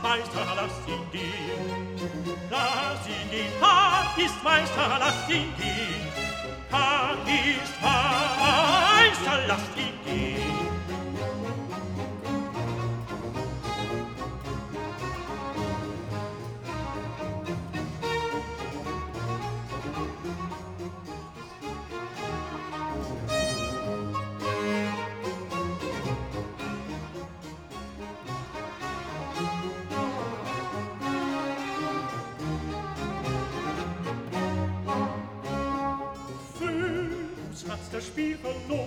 Meister, lass ihn gehen. Lass ihn gehen, Karl ist Meister, lass ihn gehen. Karl ist Meister, lass ihn gehen. Das Spiel verloren.